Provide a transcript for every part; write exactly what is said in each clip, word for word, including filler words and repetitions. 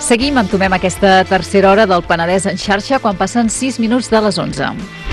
Seguim, entomem aquesta tercera hora del Penedès en xarxa quan passen sis minuts de les onze.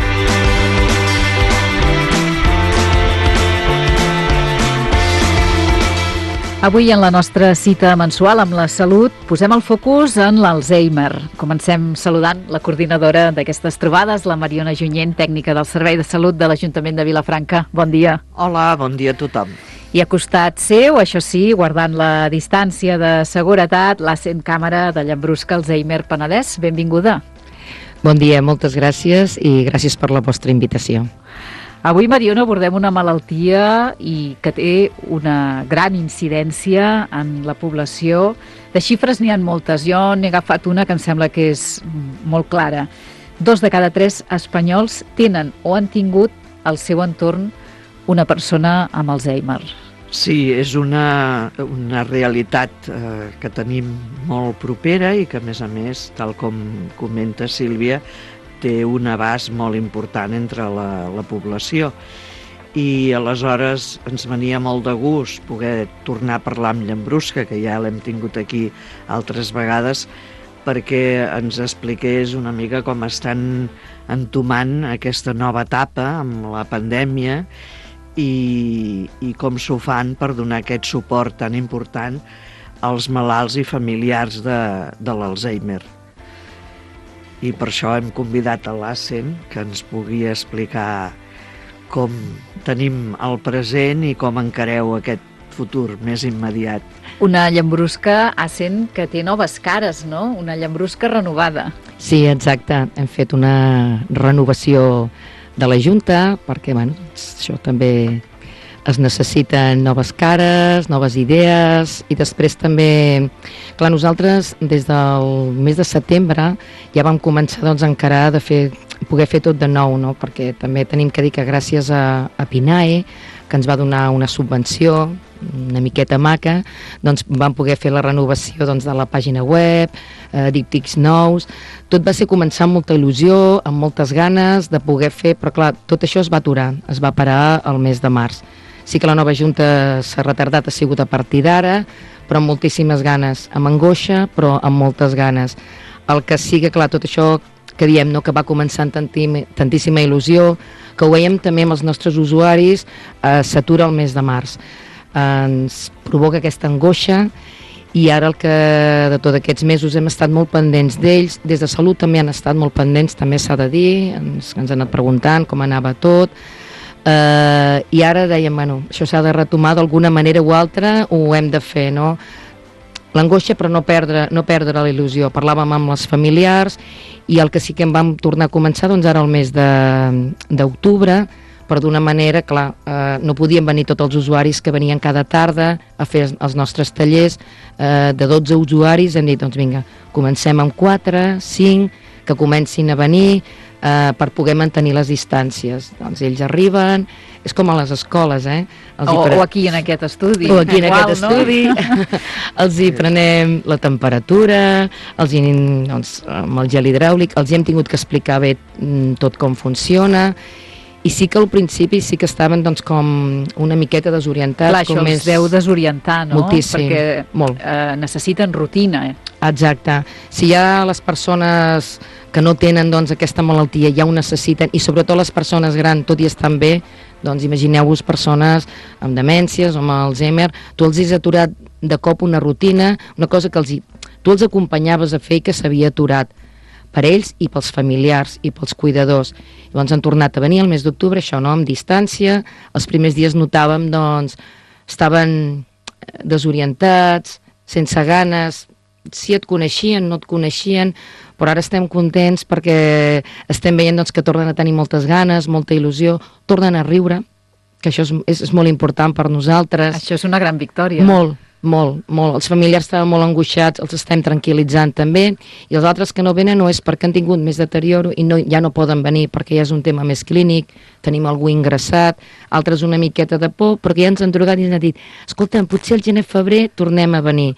Avui, en la nostra cita mensual amb la salut, posem el focus en l'Alzheimer. Comencem saludant la coordinadora d'aquestes trobades, la Mariona Junyent, tècnica del Servei de Salut de l'Ajuntament de Vilafranca. Bon dia. Hola, bon dia a tothom. I a costat seu, això sí, guardant la distància de seguretat, l'Assent Càmera de Llambrusca Alzheimer Penedès. Benvinguda. Bon dia, moltes gràcies i gràcies per la vostra invitació. Avui, Mariona, abordem una malaltia i que té una gran incidència en la població. De xifres n'hi ha moltes. Jo n'he agafat una que em sembla que és molt clara. Dos de cada tres espanyols tenen o han tingut al seu entorn una persona amb Alzheimer. Sí, és una, una realitat eh, que tenim molt propera i que, a més a més, tal com comenta Sílvia, té un abast molt important entre la, la població. I aleshores ens venia molt de gust poder tornar a parlar amb Llambrusca, que ja l'hem tingut aquí altres vegades, perquè ens expliqués una mica com estan entomant aquesta nova etapa amb la pandèmia i, i com s'ho fan per donar aquest suport tan important als malalts i familiars de, de l'Alzheimer. I per això hem convidat a l'Assent que ens pugui explicar com tenim el present i com encareu aquest futur més immediat. Una Llambrusca, Assent, que té noves cares, no? Una Llambrusca renovada. Sí, exacte. Hem fet una renovació de la Junta perquè, bueno, això també es necessiten noves cares, noves idees i després també, clar, nosaltres des del mes de setembre ja vam començar doncs, a encarar de fer, poder fer tot de nou, no? Perquè també tenim que dir que gràcies a, a PINAE, que ens va donar una subvenció una miqueta maca, doncs vam poder fer la renovació doncs, de la pàgina web, eh, díptics nous, tot va ser començar amb molta il·lusió, amb moltes ganes de poder fer, però clar, tot això es va aturar, es va parar al mes de març. Sí que la nova Junta s'ha retardat, ha sigut a partir d'ara, però amb moltíssimes ganes, amb angoixa, però amb moltes ganes. El que sí que, clar, tot això que diem, no, que va començar amb tantíssima il·lusió, que ho veiem també amb els nostres usuaris, eh, s'atura el mes de març. Eh, ens provoca aquesta angoixa i ara el que de tots aquests mesos hem estat molt pendents d'ells, des de Salut també han estat molt pendents, també s'ha de dir, ens, ens han anat preguntant com anava tot. Uh, i ara dèiem, bueno, això s'ha de retomar d'alguna manera o altra, ho hem de fer, no? L'angoixa, però no perdre, no perdre la il·lusió. Parlàvem amb les familiars i el que sí que en vam tornar a començar doncs ara el mes d'octubre, però d'una manera, clar, eh, no podien venir tots els usuaris que venien cada tarda a fer els nostres tallers, eh, de dotze usuaris hem dit, doncs vinga, comencem amb quatre, cinc, que comencin a venir, Uh, per poder mantenir les distàncies. Doncs ells arriben, és com a les escoles, eh? Els o, pre... o aquí en aquest estudi. O aquí en Igual, aquest no? estudi. Els hi prenem la temperatura, els hi, doncs, amb el gel hidràulic, els hi hem tingut que explicar bé tot com funciona, i sí que al principi sí que estaven doncs, com una miqueta desorientats. Clar, això com els és... deu desorientar, no? Moltíssim, perquè molt. Eh, necessiten rutina. Eh? Exacte. Si hi ha les persones que no tenen doncs, aquesta malaltia, ja ho necessiten, i sobretot les persones grans, tot i estan bé, doncs imagineu-vos persones amb demències o amb Alzheimer, tu els has aturat de cop una rutina, una cosa que els hi... tu els acompanyaves a fer i que s'havia aturat per ells i pels familiars i pels cuidadors. Llavors han tornat a venir el mes d'octubre, això no, amb distància, els primers dies notàvem, doncs, estaven desorientats, sense ganes, si et coneixien, no et coneixien, però ara estem contents perquè estem veient doncs, que tornen a tenir moltes ganes, molta il·lusió, tornen a riure, que això és, és, és molt important per nosaltres. Això és una gran victòria. Molt, molt, molt. Els familiars estaven molt angoixats, els estem tranquil·litzant també, i els altres que no venen no és perquè han tingut més deterioro i no, ja no poden venir perquè ja és un tema més clínic, tenim algú ingressat, altres una miqueta de por, perquè ja ens han drogat i ens han dit, escolta'm, potser el gener-febrer tornem a venir.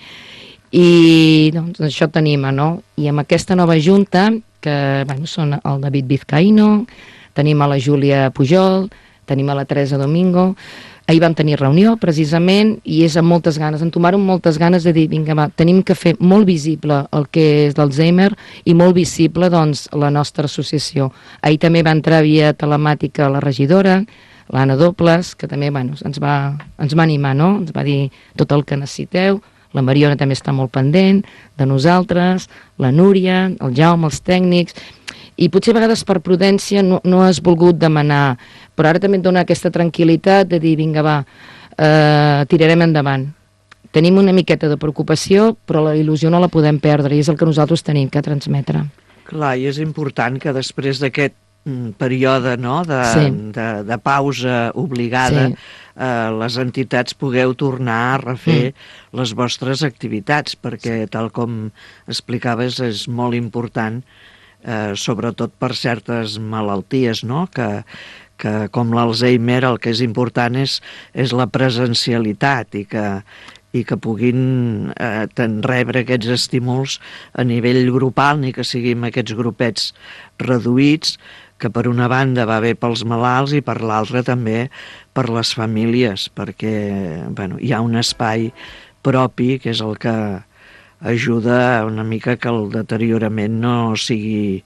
I doncs això tenim, no? I amb aquesta nova junta, que bueno, són el David Vizcaíno, tenim a la Júlia Pujol, tenim a la Teresa Domingo, Ahir vam tenir reunió, precisament, i és amb moltes ganes, entomar-ho amb moltes ganes de dir, vinga, va, tenim que fer molt visible el que és l'Alzheimer i molt visible, doncs, la nostra associació. Ahir també va entrar via telemàtica la regidora, l'Anna Dobles, que també, bueno, ens va, ens va animar, no? Ens va dir tot el que necessiteu. La Mariona també està molt pendent de nosaltres, la Núria, el Jaume, els tècnics, i potser a vegades per prudència no, no has volgut demanar, però ara també et dona aquesta tranquil·litat de dir, vinga, va, eh, tirarem endavant. Tenim una miqueta de preocupació, però la il·lusió no la podem perdre, i és el que nosaltres tenim que transmetre. Clar, i és important que després d'aquest període, no?, de, sí. de, de pausa obligada, sí. eh, les entitats pugueu tornar a refer mm. les vostres activitats, perquè, tal com explicaves, és molt important, eh, sobretot per certes malalties, no?, que, que com l'Alzheimer el que és important és, és la presencialitat i que, i que puguin eh, rebre aquests estímuls a nivell grupal, ni que siguin aquests grupets reduïts, que per una banda va bé pels malalts i per l'altra també per les famílies, perquè bueno, hi ha un espai propi que és el que ajuda una mica que el deteriorament no sigui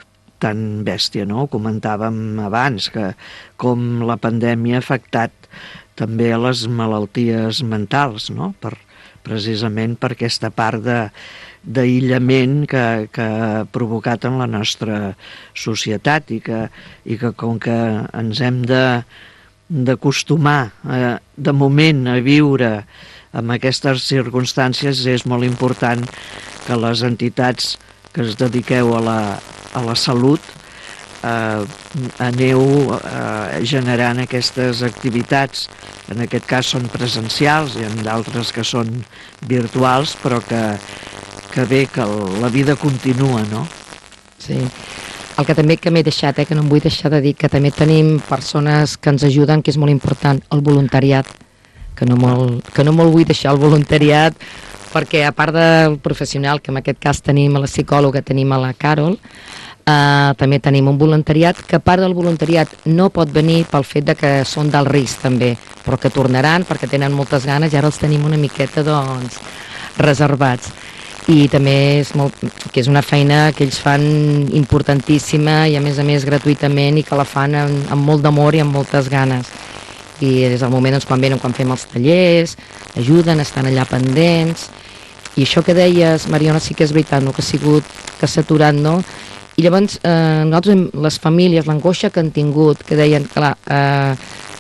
tan bèstia, no? Ho comentàvem abans, que com la pandèmia ha afectat també a les malalties mentals, no? Per, precisament per aquesta part de d'aïllament que, que ha provocat en la nostra societat i que, i que com que ens hem de d'acostumar eh, de moment a viure en aquestes circumstàncies, és molt important que les entitats que es dediqueu a la, a la salut eh, aneu eh, generant aquestes activitats. En aquest cas són presencials i en d'altres que són virtuals, però que que bé, que la vida continua, no? Sí. El que també que m'he deixat, eh, que no em vull deixar de dir, que també tenim persones que ens ajuden, que és molt important, el voluntariat, que no molt, que no molt vull deixar el voluntariat, perquè a part del professional, que en aquest cas tenim a la psicòloga, tenim a la Carol, eh, també tenim un voluntariat, que a part del voluntariat no pot venir pel fet de que són d'alt risc també, però que tornaran perquè tenen moltes ganes i ara els tenim una miqueta, doncs, reservats. I també és, molt, que és una feina que ells fan importantíssima i a més a més gratuïtament i que la fan amb, amb molt d'amor i amb moltes ganes. I des del moment doncs, quan venen, quan fem els tallers, ajuden, estan allà pendents. I això que deies, Mariona, sí que és veritat, no? Que ha sigut, que s'ha aturat, no? I llavors, eh, nosaltres, les famílies, l'angoixa que han tingut, que deien, clar, eh,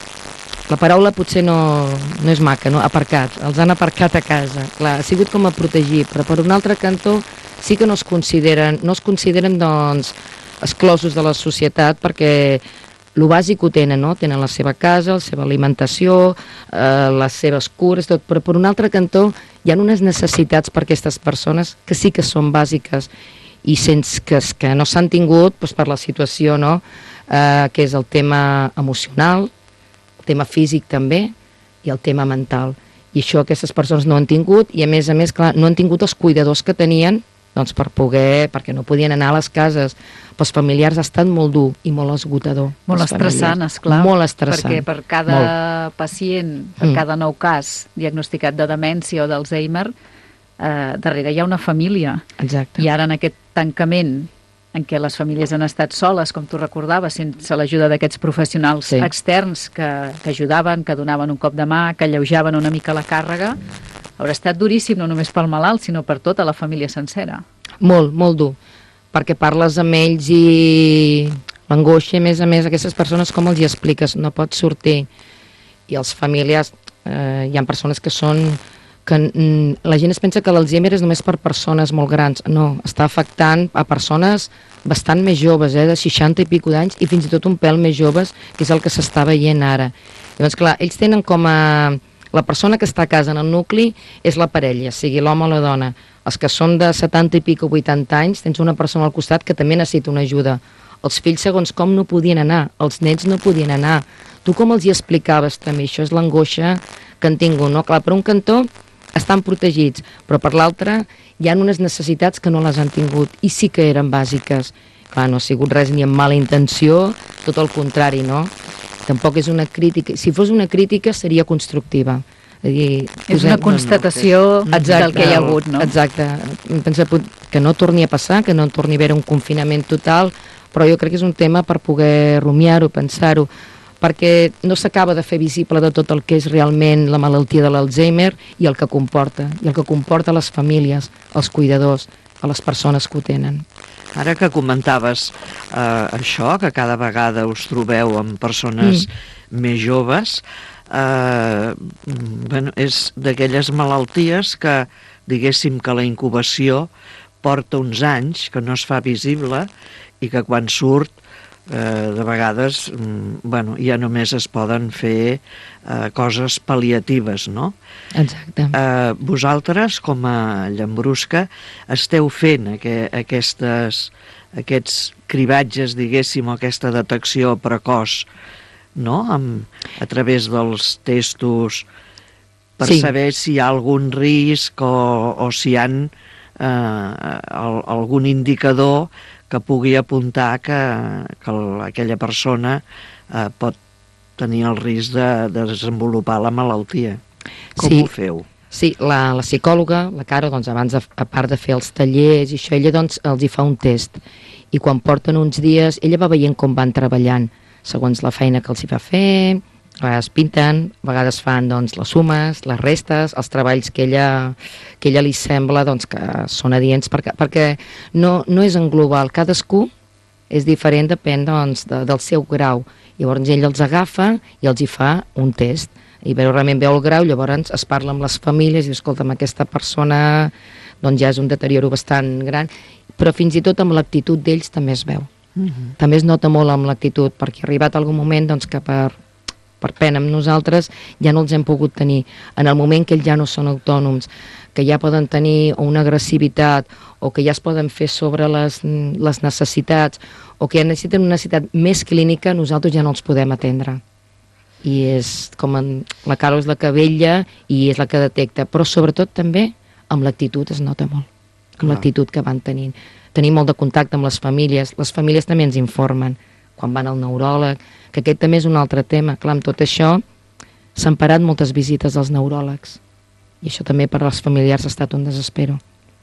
la paraula potser no, no és maca, no? Aparcat, els han aparcat a casa. Clar, ha sigut com a protegir, però per un altre cantó sí que no es consideren, no es consideren doncs, exclosos de la societat perquè el bàsic ho tenen, no? Tenen la seva casa, la seva alimentació, eh, les seves cures, tot, però per un altre cantó hi ha unes necessitats per aquestes persones que sí que són bàsiques i sense que, que no s'han tingut doncs, per la situació, no? eh, que és el tema emocional, tema físic també i el tema mental. I això aquestes persones no han tingut i a més a més, clar, no han tingut els cuidadors que tenien doncs per poder, perquè no podien anar a les cases. Pels familiars ha estat molt dur i molt esgotador. Molt estressant, esclar. Molt estressant. Perquè per cada molt. pacient, per mm. cada nou cas diagnosticat de demència o d'Alzheimer, eh, darrere hi ha una família. Exacte. I ara en aquest tancament en què les famílies han estat soles, com tu recordaves, sense l'ajuda d'aquests professionals sí. externs que, que ajudaven, que donaven un cop de mà, que alleujaven una mica la càrrega, haurà estat duríssim no només pel malalt, sinó per tota la família sencera. Molt, molt dur, perquè parles amb ells i l'angoixa, a més a més, aquestes persones com els hi expliques? No pots sortir. I els familiars, eh, hi ha persones que són... que la gent es pensa que l'Alzheimer és només per persones molt grans. No, està afectant a persones bastant més joves, eh, de seixanta i pico d'anys, i fins i tot un pèl més joves, que és el que s'està veient ara. Llavors, clar, ells tenen com a... La persona que està a casa en el nucli és la parella, sigui l'home o la dona. Els que són de setanta i pico, vuitanta anys, tens una persona al costat que també necessita una ajuda. Els fills, segons com, no podien anar. Els nets no podien anar. Tu com els hi explicaves també? Això és l'angoixa que han tingut, no? Clar, per un cantó estan protegits, però per l'altre hi ha unes necessitats que no les han tingut i sí que eren bàsiques. Clar, no ha sigut res ni amb mala intenció, tot el contrari, no? tampoc és una crítica, si fos una crítica seria constructiva. És, dir, és una constatació no, no, exacte, del que hi ha hagut, no? Exacte. Pensa que no torni a passar, que no torni a haver un confinament total, però jo crec que és un tema per poder rumiar-ho, pensar-ho, perquè no s'acaba de fer visible de tot el que és realment la malaltia de l'Alzheimer i el que comporta, i el que comporta a les famílies, als cuidadors, a les persones que ho tenen. Ara que comentaves eh, això, que cada vegada us trobeu amb persones mm. més joves, eh, bueno, és d'aquelles malalties que, diguéssim que la incubació porta uns anys, que no es fa visible i que quan surt Eh, de vegades bueno, ja només es poden fer eh, coses pal·liatives, no? Exacte. Eh, vosaltres, com a Llambrusca, esteu fent aqu aquestes, aquests cribatges, diguéssim, o aquesta detecció precoç, no? Amb, a través dels testos, per sí. saber si hi ha algun risc o, o si hi ha eh, el, algun indicador que pugui apuntar que, que aquella persona eh, pot tenir el risc de, de desenvolupar la malaltia. Com sí, ho feu? Sí, la, la psicòloga, la Caro, doncs abans, a, a part de fer els tallers i això, ella doncs els hi fa un test. I quan porten uns dies, ella va veient com van treballant, segons la feina que els hi va fer, a vegades pinten, a vegades fan doncs, les sumes, les restes, els treballs que ella, que ella li sembla doncs, que són adients, perquè, perquè no, no és en global, cadascú és diferent, depèn doncs, de, del seu grau. Llavors ell els agafa i els hi fa un test, i veu, realment veu el grau, llavors es parla amb les famílies i escolta, amb aquesta persona doncs, ja és un deterioro bastant gran, però fins i tot amb l'actitud d'ells també es veu. Uh-huh. També es nota molt amb l'actitud, perquè ha arribat algun moment doncs, que per per pena amb nosaltres, ja no els hem pogut tenir. En el moment que ells ja no són autònoms, que ja poden tenir una agressivitat o que ja es poden fer sobre les, les necessitats o que ja necessiten una necessitat més clínica, nosaltres ja no els podem atendre. I és com en, la Carol és la que vetlla i és la que detecta, però sobretot també amb l'actitud es nota molt, amb l'actitud que van tenint. Tenim molt de contacte amb les famílies, les famílies també ens informen, quan van al neuròleg, que aquest també és un altre tema. Clar, amb tot això s'han parat moltes visites als neuròlegs i això també per als familiars ha estat un desespero.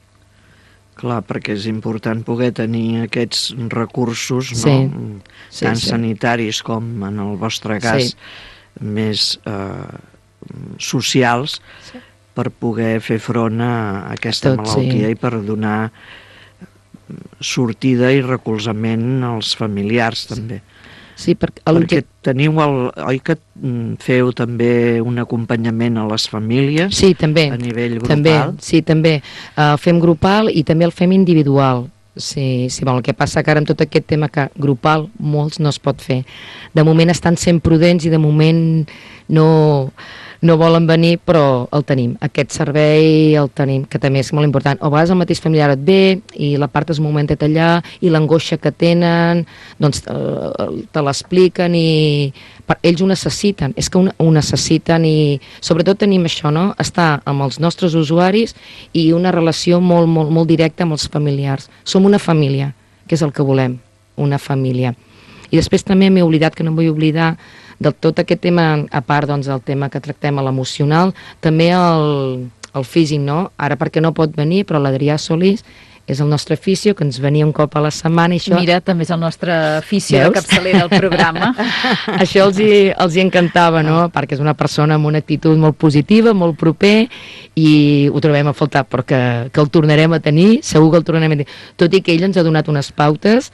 Clar, perquè és important poder tenir aquests recursos, sí. no? Sí, tant sí. sanitaris com en el vostre cas sí. més eh, socials sí. per poder fer front a aquesta tot, malaltia sí. i per donar sortida i recolzament als familiars també. Sí, perquè, perquè teniu el, oi que feu també un acompanyament a les famílies? Sí, també. A nivell grupal? També, sí, també. Uh, fem grupal i també el fem individual. Sí, sí, bon, el que passa que ara amb tot aquest tema que grupal molts no es pot fer. De moment estan sent prudents i de moment no... no volen venir, però el tenim. Aquest servei el tenim, que també és molt important. A vegades el mateix familiar et ve i la part es momenta allà i l'angoixa que tenen, doncs te l'expliquen i ells ho necessiten. És que ho necessiten i sobretot tenim això, no? Estar amb els nostres usuaris i una relació molt, molt, molt directa amb els familiars. Som una família, que és el que volem, una família. I després també m'he oblidat, que no em vull oblidar, de tot aquest tema, a part doncs, del tema que tractem a l'emocional, també el, el físic, no? Ara perquè no pot venir, però l'Adrià Solís és el nostre fisio, que ens venia un cop a la setmana. I això... Mira, també és el nostre fisio de capçalera del programa. Això els hi, els hi encantava, no? Perquè és una persona amb una actitud molt positiva, molt proper, i ho trobem a faltar, però que, que el tornarem a tenir, segur que el tornarem a tenir. Tot i que ell ens ha donat unes pautes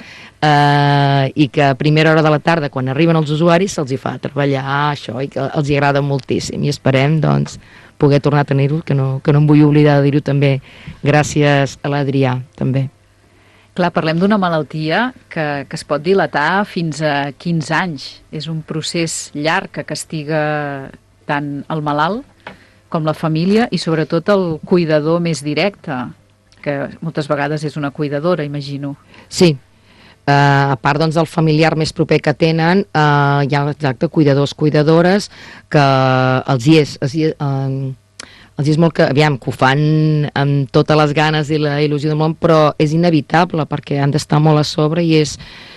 eh, i que a primera hora de la tarda, quan arriben els usuaris, se'ls hi fa treballar això i que els hi agrada moltíssim. I esperem, doncs, poder tornar a tenir-ho, que no, que no em vull oblidar de dir-ho també, gràcies a l'Adrià, també. Clar, parlem d'una malaltia que, que es pot dilatar fins a quinze anys. És un procés llarg que castiga tant el malalt com la família i sobretot el cuidador més directe, que moltes vegades és una cuidadora, imagino. Sí. Uh, a part doncs, del familiar més proper que tenen, uh, hi ha exacte, cuidadors, cuidadores, que els hi és, els hi, uh, els hi és molt que, aviam, que ho fan amb totes les ganes i la il·lusió del món, però és inevitable perquè han d'estar molt a sobre i és,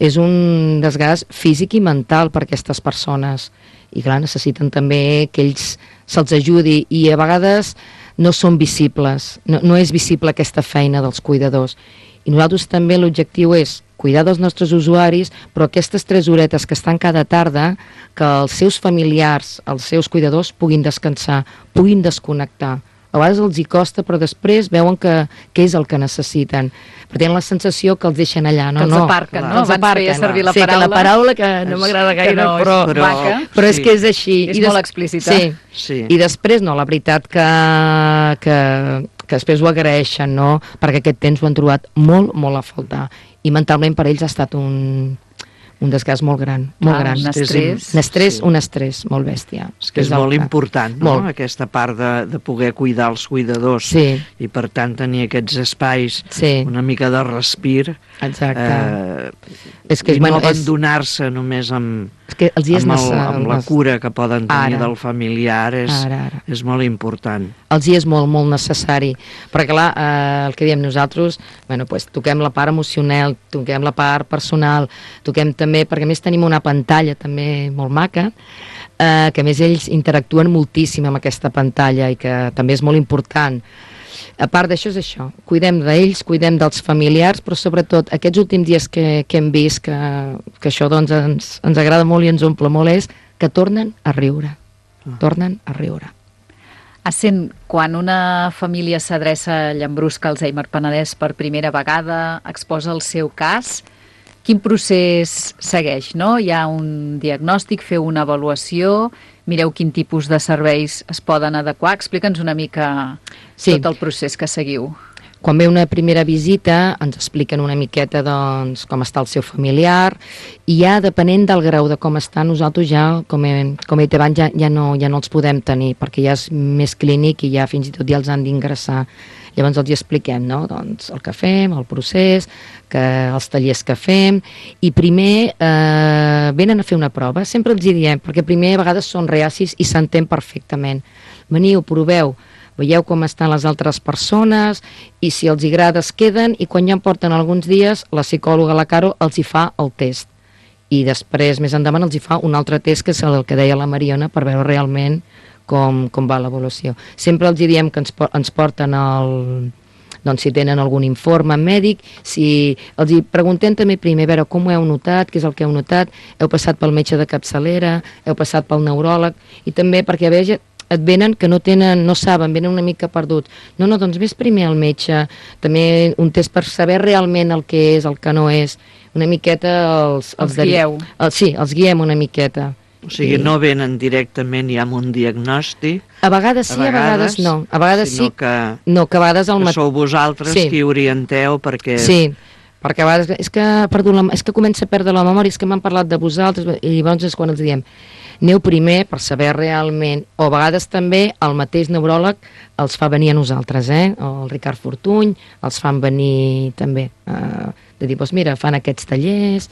és un desgast físic i mental per a aquestes persones. I clar, necessiten també que ells se'ls ajudi i a vegades no són visibles, no, no és visible aquesta feina dels cuidadors. I nosaltres també l'objectiu és cuidar dels nostres usuaris, però aquestes tres horetes que estan cada tarda, que els seus familiars, els seus cuidadors puguin descansar, puguin desconnectar. A vegades els hi costa, però després veuen que, que és el que necessiten. Però tenen la sensació que els deixen allà. No, que els no, aparquen, clar, no? Els Abans feia servir la sí, paraula. que la paraula que no m'agrada gaire, no, però, però, però, però és sí. que és així. És I molt explícita. Sí. Sí. I després, no, la veritat que, que, que després ho agraeixen, no? Perquè aquest temps ho han trobat molt, molt a faltar. I mentalment per ells ha estat un, un desgast molt gran, molt Ah, gran. un estrès. Un estrès, Sí. un estrès molt bèstia. És que és el molt que- important, no?, Molt. aquesta part de, de poder cuidar els cuidadors. Sí, I per tant tenir aquests espais, sí, una mica de respir, exacte. eh, és que, i bueno, no és, abandonar-se només amb, és que els dies amb, el, necessàries. amb la cura que poden tenir Ara. del familiar, és, Ara, ara. és molt important. Els hi és molt, molt necessari, perquè clar, eh, el que diem nosaltres, bueno, pues, toquem la part emocional, toquem la part personal, toquem també, perquè a més tenim una pantalla també molt maca, eh, que a més ells interactuen moltíssim amb aquesta pantalla i que també és molt important. A part d'això és això, cuidem d'ells, cuidem dels familiars, però sobretot aquests últims dies que, que hem vist que, que això doncs, ens, ens agrada molt i ens omple molt és que tornen a riure, tornen a riure. Essent, quan una família s'adreça a Llambrusc, al Alzheimer Penedès per primera vegada, exposa el seu cas, quin procés segueix, no? Hi ha un diagnòstic, feu una avaluació, mireu quin tipus de serveis es poden adequar. Explica'ns una mica Sí. tot el procés que seguiu. Quan ve una primera visita ens expliquen una miqueta doncs, com està el seu familiar i ja depenent del grau de com està nosaltres ja, com he, com he dit abans, ja, ja, no, ja no els podem tenir perquè ja és més clínic i ja fins i tot ja els han d'ingressar. Llavors els hi expliquem, no? Doncs el que fem, el procés, que els tallers que fem i primer eh, venen a fer una prova, sempre els hi diem, perquè primer a vegades són reacis i s'entén perfectament. Veniu, proveu, veieu com estan les altres persones i si els agrada es queden i quan ja en porten alguns dies la psicòloga, la Caro, els hi fa el test i després més endavant els hi fa un altre test que és el que deia la Mariona per veure realment com, com va l'evolució. Sempre els hi diem que ens, ens porten el, doncs si tenen algun informe mèdic, si els hi preguntem també primer a veure com ho heu notat, què és el que heu notat, heu passat pel metge de capçalera, heu passat pel neuròleg i també perquè a veure et venen que no tenen, no saben, venen una mica perduts. No, no, doncs ves primer al metge, també un test per saber realment el que és, el que no és. Una miqueta els... Els guieu. El, sí, els guiem una miqueta. O sigui, no venen directament ja amb un diagnòstic, A vegades sí, a vegades, a vegades no. A vegades sinó sí, que, no, que a vegades el que mat... sou vosaltres Sí. qui orienteu perquè... Sí, perquè a vegades és que, perdó, la, és que comença a perdre la memòria, és que m'han parlat de vosaltres, i llavors és quan els diem aneu primer per saber realment, o a vegades també el mateix neuròleg els fa venir a nosaltres, eh? El Ricard Fortuny els fan venir també, eh, de dir, doncs mira, fan aquests tallers,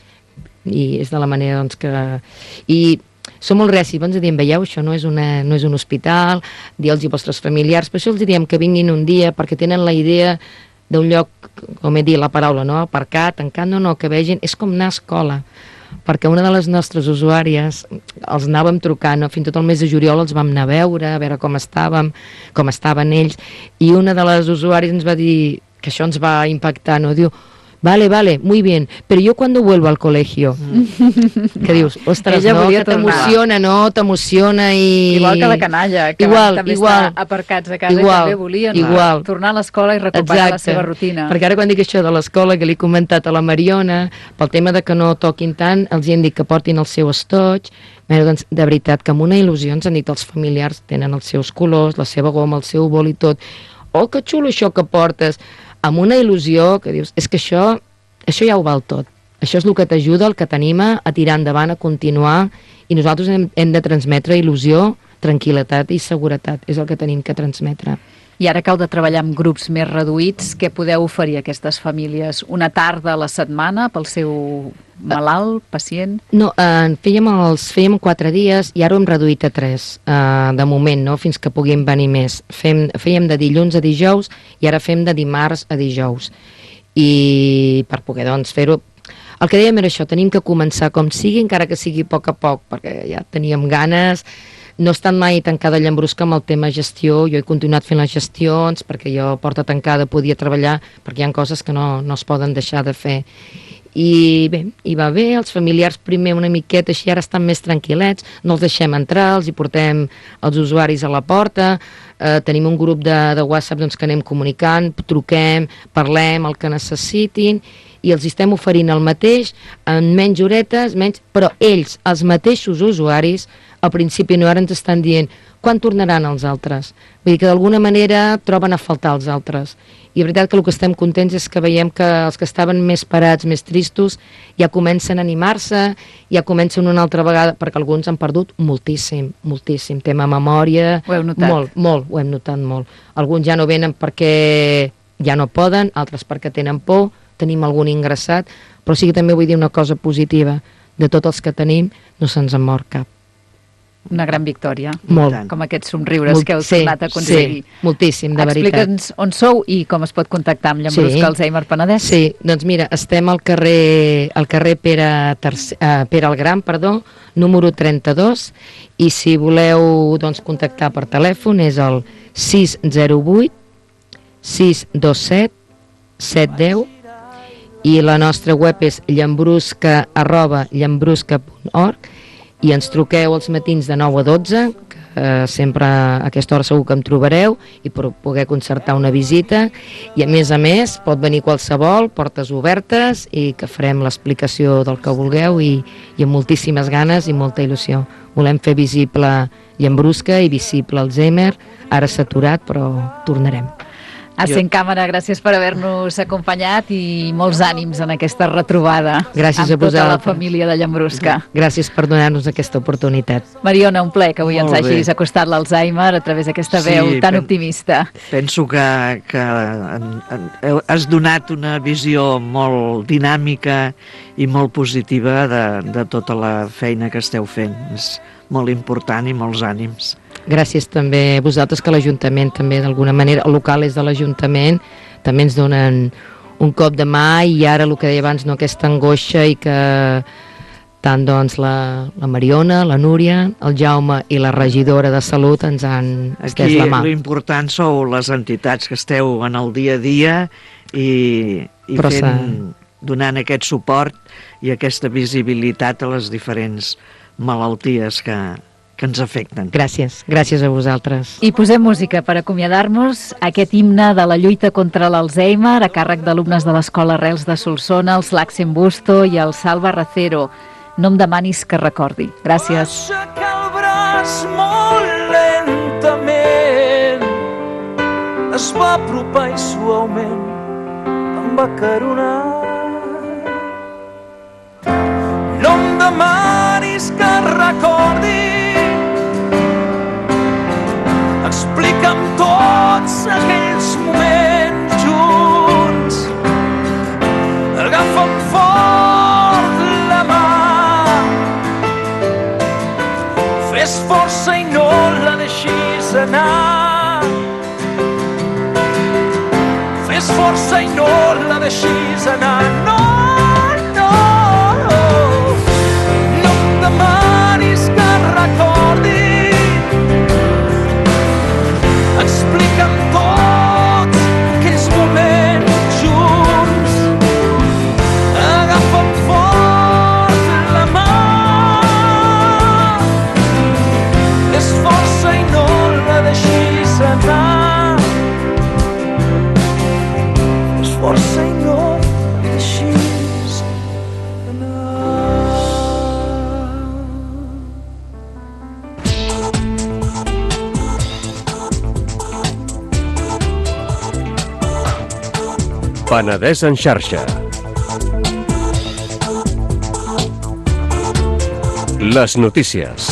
i és de la manera doncs, que... I som molt recis, ens diem, veieu, això no és, una, no és un hospital, dieu-los als vostres familiars, per això els diem que vinguin un dia, perquè tenen la idea d'un lloc, com he dit la paraula, no? Aparcat, tancat, no, no, que vegin, és com anar a escola, perquè una de les nostres usuàries els anàvem trucant, no? Fins tot el mes de juliol els vam anar a veure, a veure com estàvem, com estaven ells, i una de les usuàries ens va dir que això ens va impactar, no? Diu, vale, vale, muy bien, pero yo cuando vuelvo al colegio, mm. que dius, ostres, Ella no, volia que tornar. t'emociona, no, t'emociona i... Igual que la canalla, que igual, van també igual, estar aparcats a casa igual, i també volien igual. tornar a l'escola i recuperar Exacte. la seva rutina. Perquè ara quan dic això de l'escola, que li he comentat a la Mariona, pel tema de que no toquin tant, els hi hem dit que portin el seu estoig, però doncs, de veritat, que amb una il·lusió ens han dit els familiars, tenen els seus colors, la seva goma, el seu bol i tot. Oh, que xulo això que portes! Amb una il·lusió que dius, és que això, això ja ho val tot. Això és el que t'ajuda, el que t'anima a tirar endavant, a continuar, i nosaltres hem, hem de transmetre il·lusió, tranquil·litat i seguretat. És el que tenim que transmetre. I ara que heu de treballar amb grups més reduïts, què podeu oferir a aquestes famílies? Una tarda a la setmana pel seu malalt, pacient? No, eh, fèiem, els, fèiem quatre dies i ara ho hem reduït a tres, eh, de moment, no? Fins que puguin venir més. Fem, fèiem de dilluns a dijous i ara fem de dimarts a dijous. I per poder doncs, fer-ho... el que dèiem era això, tenim que començar com sigui, encara que sigui a poc a poc, perquè ja teníem ganes. No he estat mai tancada a Llambrusca amb el tema gestió, jo he continuat fent les gestions, perquè jo porta tancada podia treballar, perquè hi ha coses que no, no es poden deixar de fer. I bé, hi va bé, els familiars primer una miqueta així, ara estan més tranquil·lets, no els deixem entrar, els hi portem els usuaris a la porta, eh, tenim un grup de, de WhatsApp doncs, que anem comunicant, truquem, parlem el que necessitin, i els estem oferint el mateix, en menys horetes, menys, però ells, els mateixos usuaris, al principi no, ara ens estan dient quan tornaran els altres. Vull dir que d'alguna manera troben a faltar els altres. I la veritat que el que estem contents és que veiem que els que estaven més parats, més tristos, ja comencen a animar-se, ja comencen una altra vegada, perquè alguns han perdut moltíssim, moltíssim. Tema memòria, ho heu notat? Molt, molt, ho hem notat molt. Alguns ja no venen perquè ja no poden, altres perquè tenen por, tenim algun ingressat, però sí que també vull dir una cosa positiva. De tots els que tenim, no se'ns en mor cap. Una gran victòria. Molt. Com aquests somriures Molt, que heu sí, tornat a aconseguir. Sí, moltíssim, de veritat. Explica'ns on sou i com es pot contactar amb Llambrusca, Sí. Alzheimer Penedès. Sí, doncs mira, estem al carrer, al carrer Pere, Tercer, eh, Pere el Gran, perdó, número trenta-dos, i si voleu doncs, contactar per telèfon és el sis zero vuit sis dos set set deu i la nostra web és llambrusca arroba llambrusca punt org i ens truqueu els matins de nou a dotze, que eh, sempre a aquesta hora segur que em trobareu, i per poder concertar una visita, i a més a més pot venir qualsevol, portes obertes, i que farem l'explicació del que vulgueu, i, i amb moltíssimes ganes i molta il·lusió. Volem fer visible Llambrusca i visible Alzheimer, ara s'ha aturat, però tornarem. A Cent Càmera, gràcies per haver-nos acompanyat i molts ànims en aquesta retrobada Gràcies amb a vosaltres. tota la família de Llambrusca. Gràcies per donar-nos aquesta oportunitat. Mariona, un plaer que avui Molt ens hagis bé. acostat l'Alzheimer a través d'aquesta Sí, veu tan pen- optimista. Penso que, que en, en, heu- has donat una visió molt dinàmica i molt positiva de, de tota la feina que esteu fent. És molt important i molts ànims. Gràcies també a vosaltres, que l'Ajuntament també d'alguna manera, el local és de l'Ajuntament, també ens donen un cop de mà, i ara el que deia abans, no, aquesta angoixa, i que tant doncs la, la Mariona, la Núria, el Jaume i la regidora de Salut ens han estès Aquí la mà. l'important sou les entitats que esteu en el dia a dia i, i Però fent, s'ha- donant aquest suport i aquesta visibilitat a les diferents malalties que, que ens afecten. Gràcies, gràcies a vosaltres. I posem música per acomiadar-nos, aquest himne de la lluita contra l'Alzheimer a càrrec d'alumnes de l'Escola Arrels de Solsona, els Laxen Busto i el Salva Racero. No em demanis que recordi. Gràcies. Aixecar el braç molt lentament, es va apropar i suaument em va caronar. No em demanis que recordi, explica'm tots aquells moments junts, agafa'm fort la mà, fes força i no la deixis anar, fes força i no la deixis anar, no, no, no em demanis que recordi, explica'm tots aquells moments junts, agafa'm fort la mà, fes força i no la deixis anar, fes força i no la deixis anar. Penedès en xarxa. Les notícies.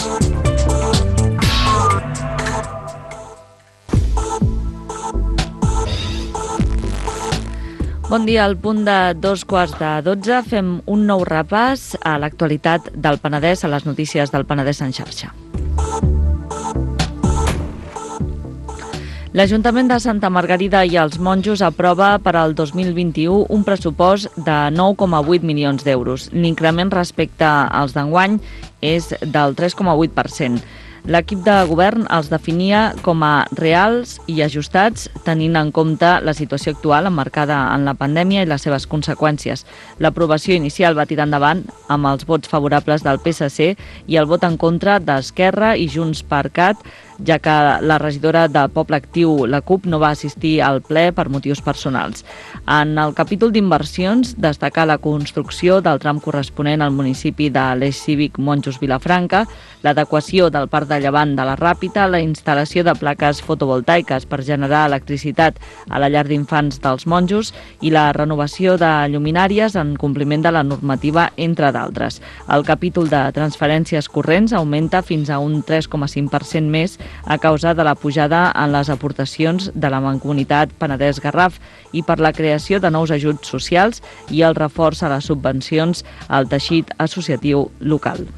Bon dia, al punt de dos quarts de dotze fem un nou repàs a l'actualitat del Penedès, a les notícies del Penedès en xarxa. L'Ajuntament de Santa Margarida i els Monjos aprova per al dos mil vint-i-u un pressupost de nou coma vuit milions d'euros. L'increment respecte als d'enguany és del tres coma vuit per cent. L'equip de govern els definia com a reals i ajustats, tenint en compte la situació actual emmarcada en la pandèmia i les seves conseqüències. L'aprovació inicial va tirar endavant amb els vots favorables del P S C i el vot en contra d'Esquerra i Junts per Cat, ja que la regidora de Poble Actiu, la CUP, no va assistir al ple per motius personals. En el capítol d'inversions, destacar la construcció del tram corresponent al municipi de l'Eix Cívic Monjos Vilafranca, l'adequació del parc de llevant de la Ràpita, la instal·lació de plaques fotovoltaiques per generar electricitat a la llar d'infants dels Monjos i la renovació de lluminàries en compliment de la normativa, entre d'altres. El capítol de transferències corrents augmenta fins a un tres coma cinc per cent més a causa de la pujada en les aportacions de la Mancomunitat Penedès-Garraf i per la creació de nous ajuts socials i el reforç a les subvencions al teixit associatiu local.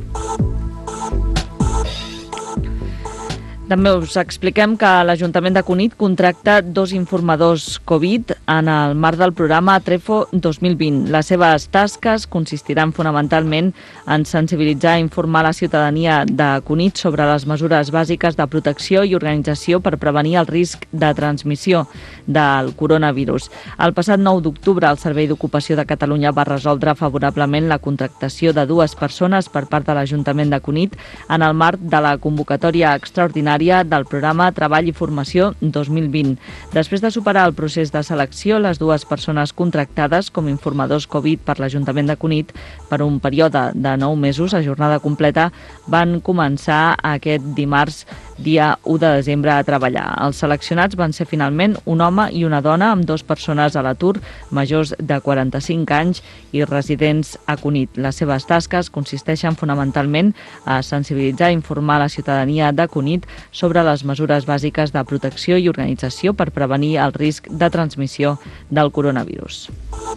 També us expliquem que l'Ajuntament de Cunit contracta dos informadors Covid en el marc del programa Trefo dos mil vint. Les seves tasques consistiran fonamentalment en sensibilitzar i informar la ciutadania de Cunit sobre les mesures bàsiques de protecció i organització per prevenir el risc de transmissió del coronavirus. El passat nou d'octubre, el Servei d'Ocupació de Catalunya va resoldre favorablement la contractació de dues persones per part de l'Ajuntament de Cunit en el marc de la convocatòria extraordinària del programa Treball i Formació dos mil vint. Després de superar el procés de selecció, les dues persones contractades com informadors Covid per l'Ajuntament de Cunit per un període de nou mesos a jornada completa van començar aquest dimarts, dia u de desembre, a treballar. Els seleccionats van ser finalment un home i una dona amb dues persones a l'atur, majors de quaranta-cinc anys i residents a Cunit. Les seves tasques consisteixen fonamentalment a sensibilitzar i informar la ciutadania de Cunit sobre les mesures bàsiques de protecció i organització per prevenir el risc de transmissió del coronavirus.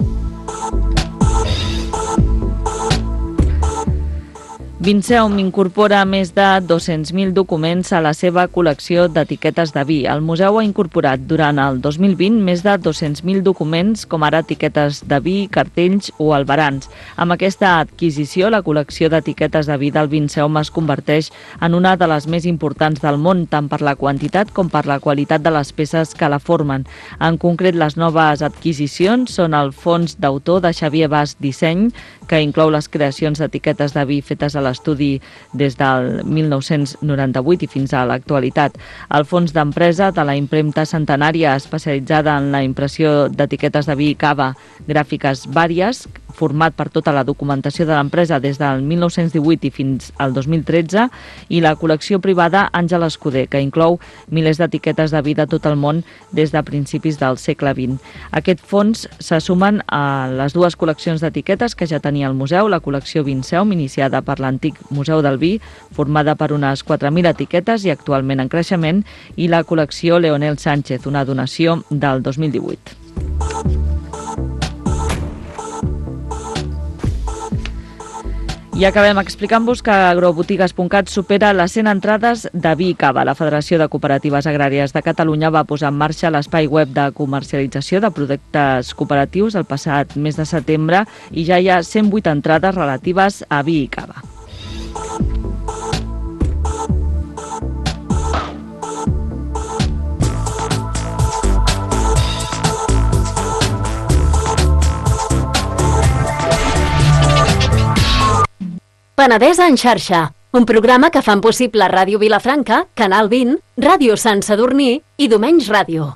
Vinceom incorpora més de dos-cents mil documents a la seva col·lecció d'etiquetes de vi. El museu ha incorporat durant el dos mil vint més de dos-cents mil documents, com ara etiquetes de vi, cartells o albarans. Amb aquesta adquisició, la col·lecció d'etiquetes de vi del Vinceom es converteix en una de les més importants del món, tant per la quantitat com per la qualitat de les peces que la formen. En concret, les noves adquisicions són el fons d'autor de Xavier Bas Disseny, que inclou les creacions d'etiquetes de vi fetes a l'estudi des del mil nou-cents noranta-vuit i fins a l'actualitat. El fons d'empresa de la impremta centenària especialitzada en la impressió d'etiquetes de vi i cava gràfiques vàries, format per tota la documentació de l'empresa des del mil nou-cents divuit i fins al dos mil tretze, i la col·lecció privada Àngel Escuder, que inclou milers d'etiquetes de vi de tot el món des de principis del segle vint. Aquest fons se sumen a les dues col·leccions d'etiquetes que ja tenia el museu, la col·lecció Vinceom, iniciada per l'antic Museu del Vi, formada per unes quatre mil etiquetes i actualment en creixement, i la col·lecció Leonel Sánchez, una donació del dos mil divuit. I acabem explicant-vos que agrobotigues punt cat supera les cent entrades de vi i cava. La Federació de Cooperatives Agràries de Catalunya va posar en marxa l'espai web de comercialització de productes cooperatius el passat mes de setembre i ja hi ha cent vuit entrades relatives a vi i cava. Penedès en xarxa, un programa que fan possible Ràdio Vilafranca, Canal vint, Ràdio Sant Sadurní i Domenys Ràdio.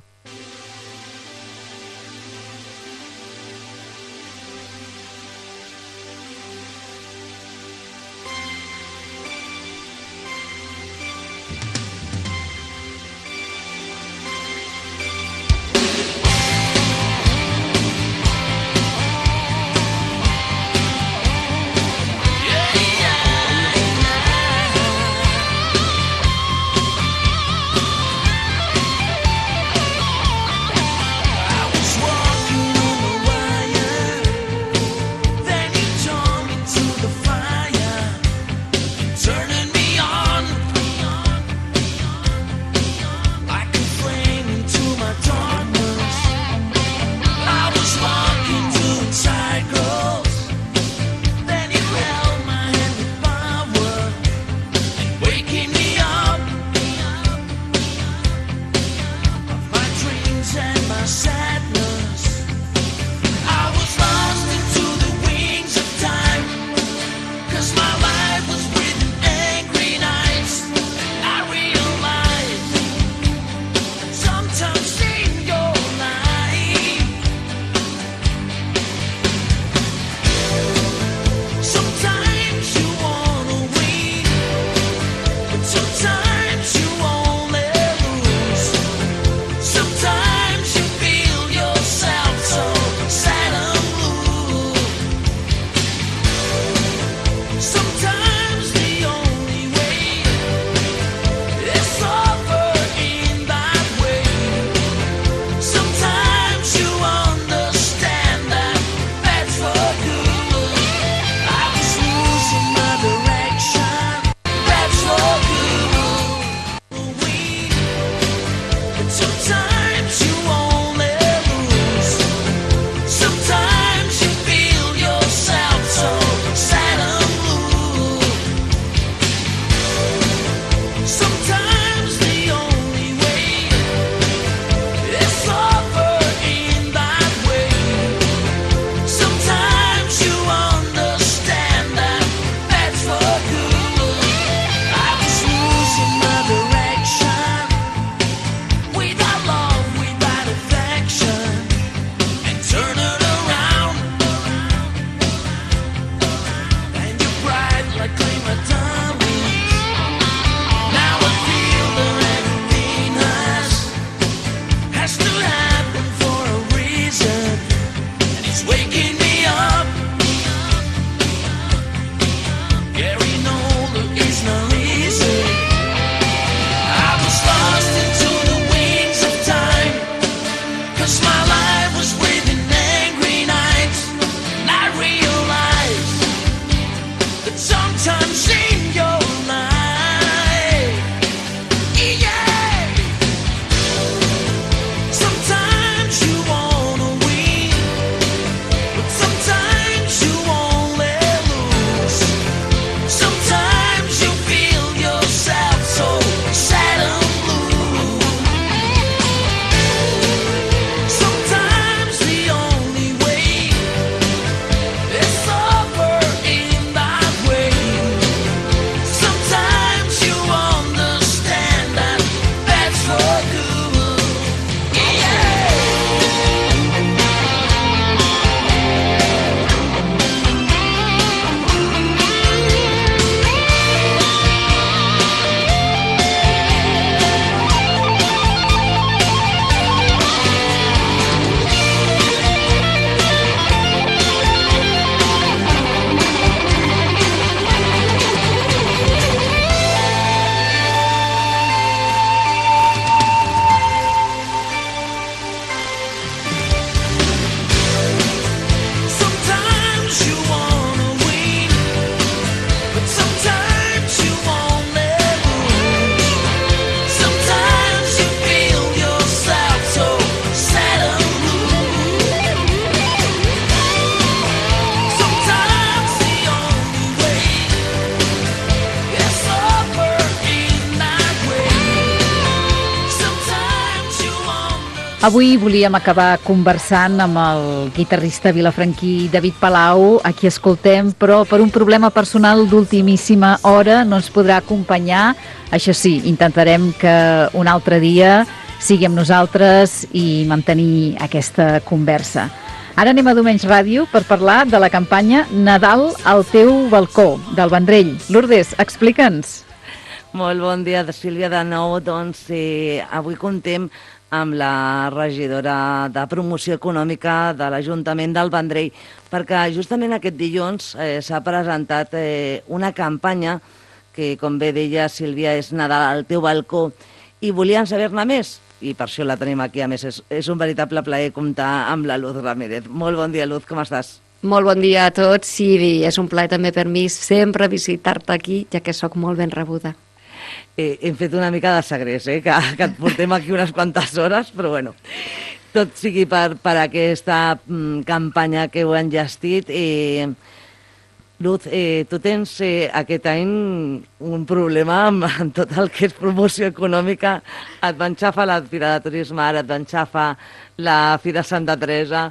Avui volíem acabar conversant amb el guitarrista vilafranquí David Palau, a qui escoltem, però per un problema personal d'ultimíssima hora no ens podrà acompanyar. Això sí, intentarem que un altre dia sigui amb nosaltres i mantenir aquesta conversa. Ara anem a Domenys Ràdio per parlar de la campanya Nadal al teu balcó, del Vendrell. Lourdes, explica'ns. Molt bon dia, Sílvia, de nou. Doncs eh, avui contem amb la regidora de Promoció Econòmica de l'Ajuntament del Vendrell, perquè justament aquest dilluns eh, s'ha presentat eh, una campanya que, com bé deia Sílvia, és Nadal al teu balcó, i volien saber-ne més, i per això la tenim aquí. A més, és, és un veritable plaer comptar amb la Luz Ramírez. Molt bon dia, Luz, com estàs? Molt bon dia a tots, sí, és un plaer també per mi sempre visitar-te aquí, ja que sóc molt ben rebuda. Eh, hem fet una mica de segrest, eh? que, que et portem aquí unes quantes hores, però bueno, tot sigui per, per aquesta mm, campanya que heu enllestit. Eh, Luz, eh, tu tens eh, aquest any un problema amb, amb tot el que és promoció econòmica. Et van xafar la Fira de Turisme, ara et van xafar la Fira Santa Teresa,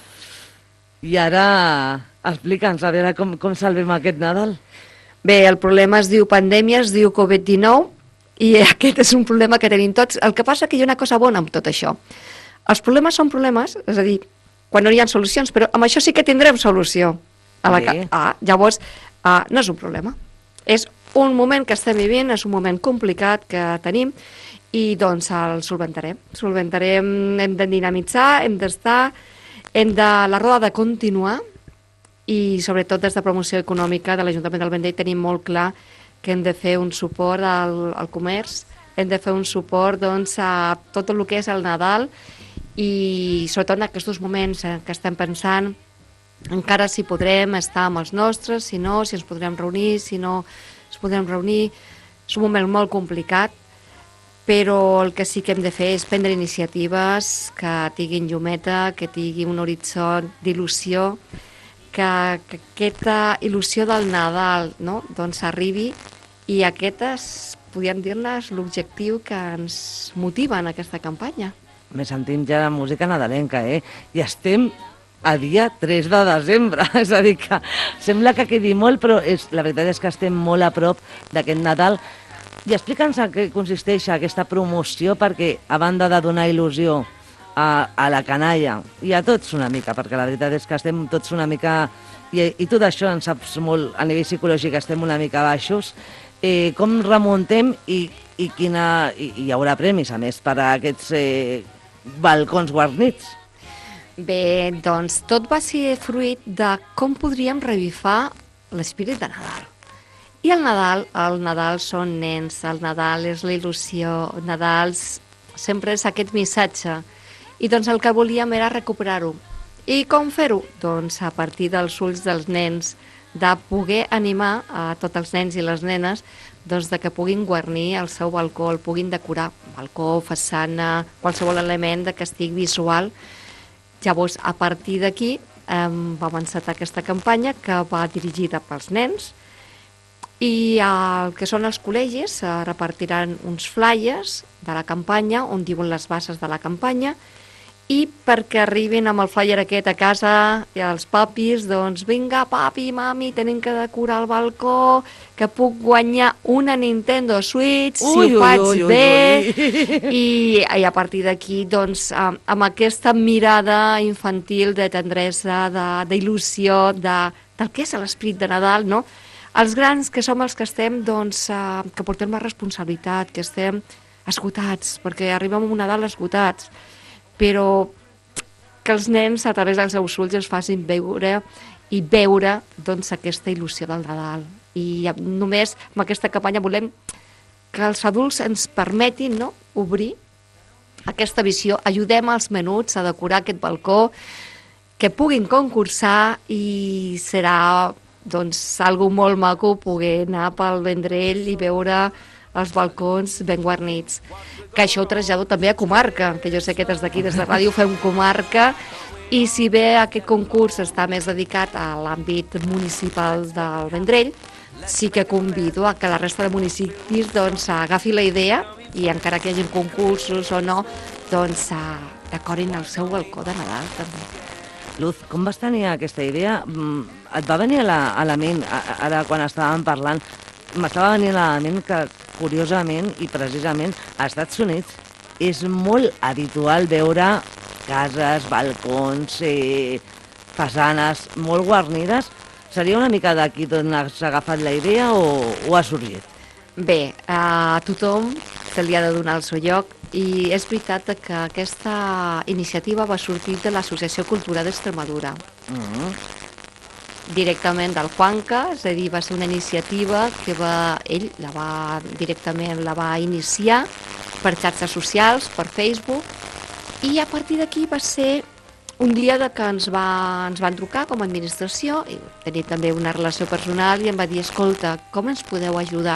i ara explica'ns, a veure com, com salvem aquest Nadal. Bé, el problema es diu pandèmia, es diu covid dinou, i aquest és un problema que tenim tots. El que passa que hi ha una cosa bona amb tot això. Els problemes són problemes, és a dir, quan no hi ha solucions, però amb això sí que tindrem solució. A la que, ah, llavors, ah, no és un problema. És un moment que estem vivint, és un moment complicat que tenim, i doncs el solventarem. Solventarem, hem de dinamitzar, hem d'estar, hem de, la roda de continuar, i sobretot des de Promoció Econòmica de l'Ajuntament del Vendrell tenim molt clar que hem de fer un suport al, al comerç, hem de fer un suport doncs, a tot el que és el Nadal, i sobretot en aquests moments en què estem pensant encara si podrem estar amb els nostres, si no, si ens podrem reunir, si no ens podrem reunir. És un moment molt complicat, però el que sí que hem de fer és prendre iniciatives que tinguin llumeta, que tinguin un horitzó d'il·lusió, que, que aquesta il·lusió del Nadal, no?, doncs arribi, i aquest és, podríem dir-ne, l'objectiu que ens motiva en aquesta campanya. Me sentim ja la música nadalenca, eh? I estem a dia tres de desembre, és a dir, que sembla que quedi molt, però és, la veritat és que estem molt a prop d'aquest Nadal. I explica'ns en què consisteix aquesta promoció, perquè a banda de donar il·lusió A, a la canalla, i a tots una mica, perquè la veritat és que estem tots una mica, i, i tot això en saps molt, a nivell psicològic estem una mica baixos, eh, com remuntem i, i, quina, i hi haurà premis, a més, per a aquests eh, balcons guarnits? Bé, doncs tot va ser fruit de com podríem revifar l'espírit de Nadal. I el Nadal, el Nadal són nens, el Nadal és la il·lusió, el Nadal sempre és aquest missatge. I doncs el que volíem era recuperar-ho. I com fer-ho? Doncs a partir dels ulls dels nens, de poder animar a tots els nens i les nenes doncs de que puguin guarnir el seu balcó, el puguin decorar, balcó, façana, qualsevol element de que estigui visual. Llavors, a partir d'aquí, eh, vam encetar aquesta campanya que va dirigida pels nens, i el que són els col·legis eh, repartiran uns flyers de la campanya on diuen les bases de la campanya, i perquè arribin amb el flyer aquest a casa i els papis, doncs vinga papi, mami, tenim que decorar el balcó, que puc guanyar una Nintendo Switch si ui, ho faig ui, ui, bé, ui. I, i a partir d'aquí doncs amb, amb aquesta mirada infantil de tendresa, d'il·lusió, de, del que és l'esperit de Nadal, no? Els grans, que som els que estem, doncs, eh, que portem la responsabilitat, que estem esgotats, perquè arribem a un Nadal esgotats, però que els nens a través dels seus ulls es facin veure i veure doncs, aquesta il·lusió del Nadal. I només amb aquesta campanya volem que els adults ens permetin, no?, obrir aquesta visió, ajudem als menuts a decorar aquest balcó, que puguin concursar, i serà doncs, algo molt maco poder anar pel Vendrell i veure els balcons ben guarnits. Que això ho trasllado també a comarca, que jo sé que des d'aquí, des de ràdio, fem comarca, i si bé aquest concurs està més dedicat a l'àmbit municipal del Vendrell, sí que convido a que la resta de municipis doncs, agafi la idea, i encara que hi hagi concursos o no, doncs, decorin el seu balcó de Nadal, també. Luz, com vas tenir aquesta idea? Et va venir a la, a la ment, ara quan estàvem parlant, m'estava venint a la ment que, curiosament i precisament, als Estats Units és molt habitual veure cases, balcons, eh, façanes molt guarnides. Seria una mica d'aquí d'on has agafat la idea o, o ha sorgit? Bé, a tothom se li ha de donar el seu lloc i és veritat que aquesta iniciativa va sortir de l'Associació Cultura d'Extremadura. Mm-hmm. Directament del Juanca, és a dir, va ser una iniciativa que va, ell la va, directament la va iniciar per xarxes socials, per Facebook, i a partir d'aquí va ser un dia de que ens, va, ens van trucar com a administració, i tenim també una relació personal, i em va dir, escolta, com ens podeu ajudar?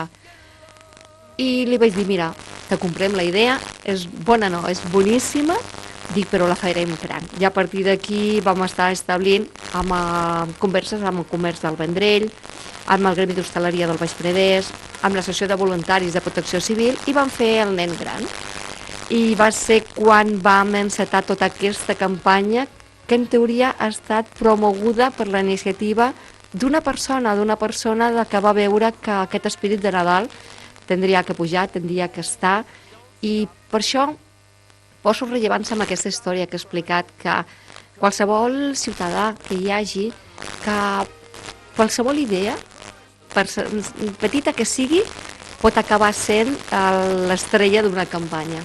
I li vaig dir, mira, te comprem la idea, és bona no, és boníssima, dic, però la farem gran. I a partir d'aquí vam estar establint amb, uh, converses amb el comerç del Vendrell, amb el Gremi d'Hostaleria del Baix Penedès, amb l'associació de voluntaris de protecció civil, i vam fer el nen gran. I va ser quan vam encetar tota aquesta campanya que en teoria ha estat promoguda per la iniciativa d'una persona, d'una persona que va veure que aquest espírit de Nadal tindria que pujar, tindria que estar, i per això poso rellevància amb aquesta història que he explicat, que qualsevol ciutadà que hi hagi, que qualsevol idea, per petita que sigui, pot acabar sent l'estrella d'una campanya.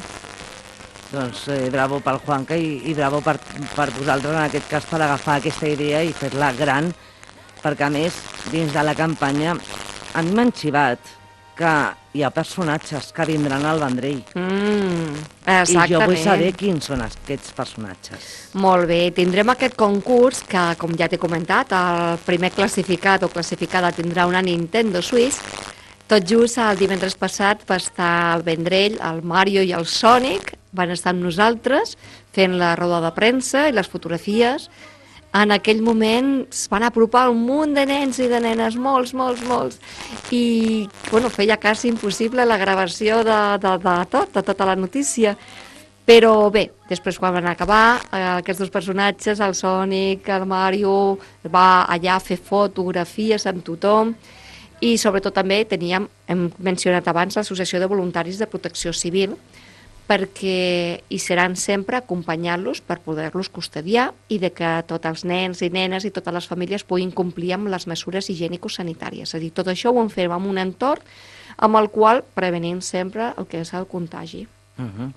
Doncs eh, bravo pel Juanca i, i bravo per, per vosaltres, en aquest cas, per agafar aquesta idea i fer-la gran, perquè, a més, dins de la campanya, a mi m'han xivat que hi ha personatges que vindran al Vendrell. Mm, I jo vull saber quins són aquests personatges. Molt bé, tindrem aquest concurs que, com ja t'he comentat, el primer classificat o classificada tindrà una Nintendo Switch. Tot just el divendres passat va estar al Vendrell, el Mario i el Sonic, van estar amb nosaltres fent la roda de premsa i les fotografies. En aquell moment es van apropar un munt de nens i de nenes, molts, molts, molts, i bueno, feia quasi impossible la gravació de, de, de tot, de tota la notícia. Però bé, després quan van acabar, eh, aquests dos personatges, el Sonic, el Mario, va allà a fer fotografies amb tothom, i sobretot també teníem, hem mencionat abans, l'Associació de Voluntaris de Protecció Civil, perquè hi seran sempre acompanyant-los per poder-los custodiar i de que tots els nens i nenes i totes les famílies puguin complir amb les mesures higiènico-sanitàries. És a dir, tot això ho en fem en un entorn amb el qual prevenim sempre el que és el contagi. Uh-huh.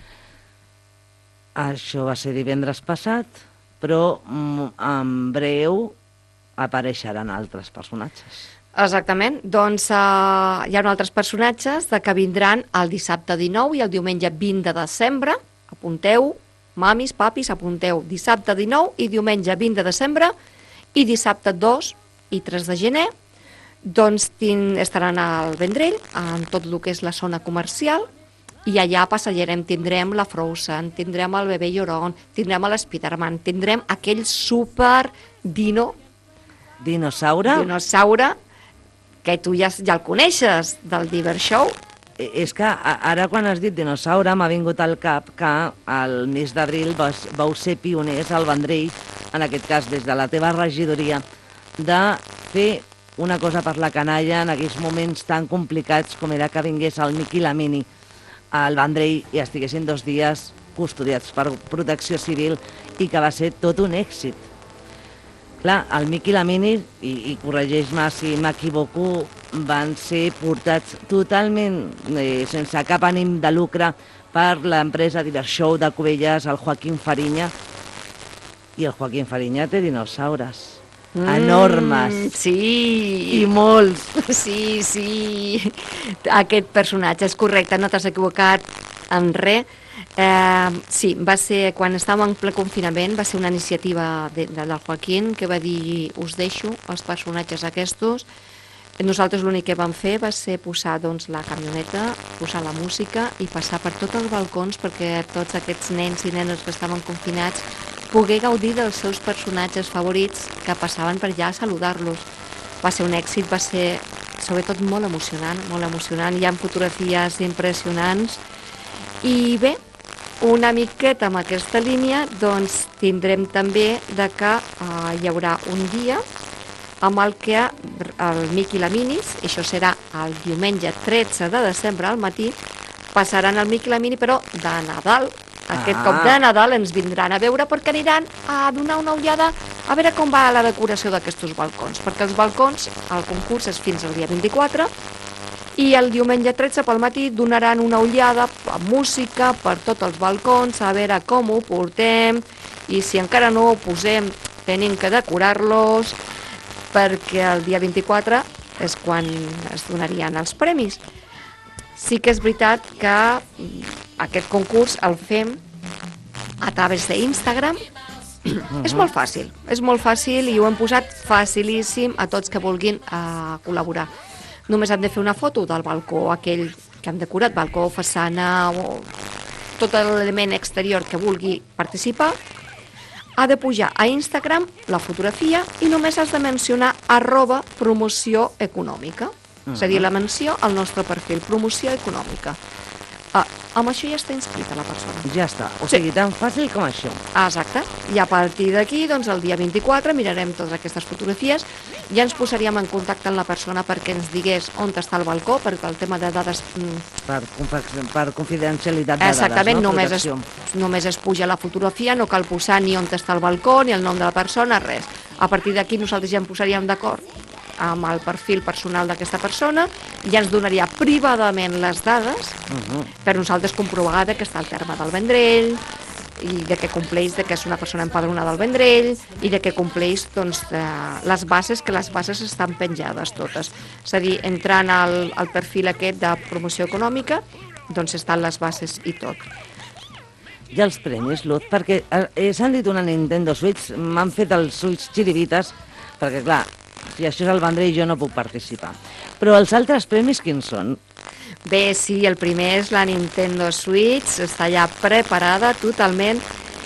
Això va ser divendres passat, però en breu apareixeran altres personatges. Exactament, doncs uh, hi ha altres personatges de que vindran el dissabte dinou i el diumenge vint de desembre. Apunteu, mamis, papis, apunteu dissabte dinou i diumenge vint de desembre, i dissabte dos i tres de gener doncs tin, estaran al Vendrell, en tot el que és la zona comercial, i allà passejarem, tindrem la Frozen, tindrem el bebè Lloron, tindrem l'Spiderman, tindrem aquell super dino, dinosaure, dinosaure que tu ja, ja el coneixes, del Diver Show. És que ara quan has dit dinosaure m'ha vingut al cap que al mes d'abril vau ser pioners al Vendrell, en aquest cas des de la teva regidoria, de fer una cosa per la canalla en aquells moments tan complicats com era que vingués el Miqui i la Mini al Vendrell i estiguessin dos dies custodiats per Protecció Civil i que va ser tot un èxit. Clar, el Miqui i la Mini, i, i corregeix-me si m'equivoco, van ser portats totalment eh, sense cap ànim de lucre per l'empresa Divershow de Cubelles, el Joaquín Fariña, i el Joaquín Fariña té dinosaures. Mm, enormes. Sí. I molts. Sí, sí. Aquest personatge és correcte, no t'has equivocat en res. Eh, sí, va ser, quan estàvem en ple confinament, va ser una iniciativa de, de, del Joaquín que va dir, us deixo els personatges aquests. Nosaltres l'únic que vam fer va ser posar doncs, la camioneta, posar la música i passar per tots els balcons perquè tots aquests nens i nenes que estaven confinats poder gaudir dels seus personatges favorits que passaven per allà a saludar-los. Va ser un èxit, va ser sobretot molt emocionant, molt emocionant. Hi ha fotografies impressionants i bé, una miqueta amb aquesta línia, doncs tindrem també de que eh, hi haurà un dia amb el que el Mic i la Minis, i això serà el diumenge tretze de desembre al matí, passaran el Mic i la Mini, però de Nadal. Aquest Ah. cop de Nadal ens vindran a veure perquè aniran a donar una ullada a veure com va la decoració d'aquests balcons, perquè els balcons, el concurs és fins al dia vint-i-quatre, i el diumenge tretze pel matí donaran una ullada amb música per tots els balcons, a veure com ho portem, i si encara no ho posem tenim que decorar-los, perquè el dia vint-i-quatre és quan es donarien els premis. Sí que és veritat que aquest concurs el fem a través d'Instagram. És molt fàcil, és molt fàcil i ho hem posat facilíssim a tots que vulguin uh, col·laborar. Només han de fer una foto del balcó, aquell que hem decorat, balcó, façana, o tot l'element exterior que vulgui participar. Ha de pujar a Instagram la fotografia i només has de mencionar arroba promoció econòmica. Uh -huh. És a dir, la menció al nostre perfil, promoció econòmica. Ah, amb això ja està inscrita la persona. Ja està, o Sí. sigui, tan fàcil com això. Exacte. I a partir d'aquí, doncs, el dia vint-i-quatre mirarem totes aquestes fotografies, ja ens posaríem en contacte amb la persona perquè ens digués on està el balcó, perquè el tema de dades... Mm, Per, per, per confidencialitat de exactament, dades, no? només, es, només es puja la fotografia, no cal posar ni on està el balcó, ni el nom de la persona, res. A partir d'aquí nosaltres ja em posaríem d'acord amb el perfil personal d'aquesta persona, ja ens donaria privadament les dades Uh -huh. per nosaltres comprovar que està al terme del Vendrell i de que compleix de que és una persona empadronada del Vendrell i de que compleix doncs, de les bases, que les bases estan penjades totes. És a dir, entrant al, al perfil aquest de promoció econòmica, doncs estan les bases i tot. I els premis, Luz, perquè he sentit una Nintendo Switch, m'han fet els Switch xiribites, perquè clar, si això és el Vendrell jo no puc participar. Però els altres premis quins són? Bé, sí, el primer és la Nintendo Switch, està ja preparada totalment,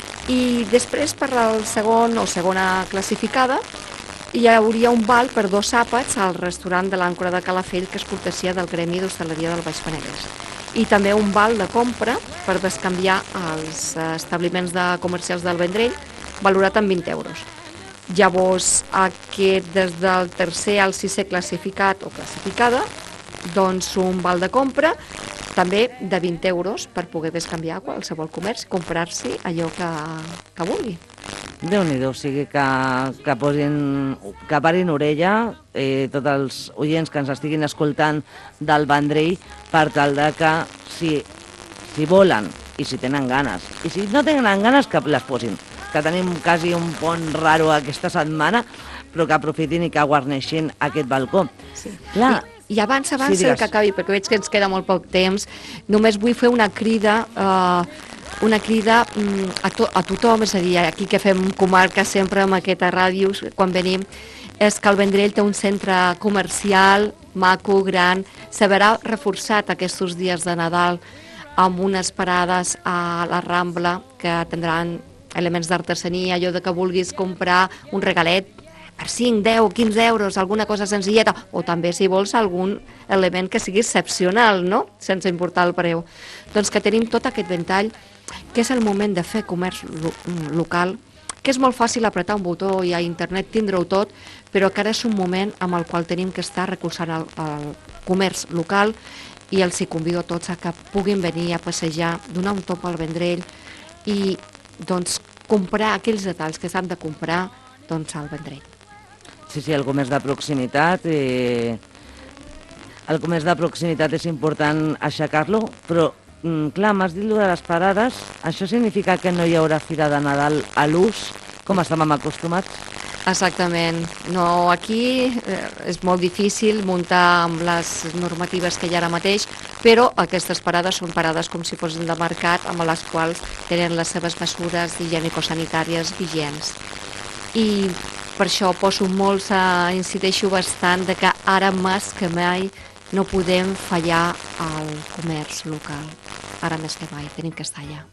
i després per al segon o segona classificada hi hauria un val per dos àpats al restaurant de l'Àncora de Calafell, que és cortesia del Gremi d'Hostaleria del Baix Penedès. I també un val de compra per bescanviar als establiments de comercials del Vendrell, valorat en vint euros. Llavors, aquest, des del tercer al sisè classificat o classificada, doncs un val de compra, també de vint euros per poder bescanviar a qualsevol comerç, comprar-s'hi allò que, que vulgui. Déu-n'hi-do, o sigui que, que, posin, que parin orella eh, tots els oients que ens estiguin escoltant del Vendrell per tal de que si, si volen i si tenen ganes, i si no tenen ganes que les posin, que tenim quasi un pont raro aquesta setmana, però que aprofitin i que guarneixin aquest balcó. Sí. Clar, I, I abans, abans sí, sí, que acabi, perquè veig que ens queda molt poc temps, només vull fer una crida, eh, una crida mm, a, to, a tothom, és a dir, aquí que fem comarca sempre amb aquesta ràdio, quan venim, és que el Vendrell té un centre comercial maco, gran, se verà reforçat aquests dies de Nadal amb unes parades a la Rambla que tindran elements d'artesania, allò de que vulguis comprar un regalet per cinc, deu, quinze euros, alguna cosa senzilleta, o també, si vols, algun element que sigui excepcional, no?, sense importar el preu. Doncs que tenim tot aquest ventall, que és el moment de fer comerç lo local, que és molt fàcil apretar un botó i a internet tindre-ho tot, però que ara és un moment amb el qual tenim que estar recolzant el, el comerç local, i els hi convido a tots a que puguin venir a passejar, donar un top al Vendrell i doncs comprar aquells detalls que s'han de comprar doncs al Vendrell. Sí, sí, el comerç de proximitat, eh, el comerç de proximitat és important aixecar-lo, però mm, clar, m'has dit lo de les parades, això significa que no hi haurà fira de Nadal a l'ús, com estàvem acostumats? Exactament. No, aquí eh, és molt difícil muntar amb les normatives que hi ha ara mateix, però aquestes parades són parades com si fossin de mercat, amb les quals tenen les seves mesures higiènico-sanitàries vigents. I per això poso molt, eh, incideixo bastant, de que ara més que mai no podem fallar al comerç local. Ara més que mai, tenim que estar allà.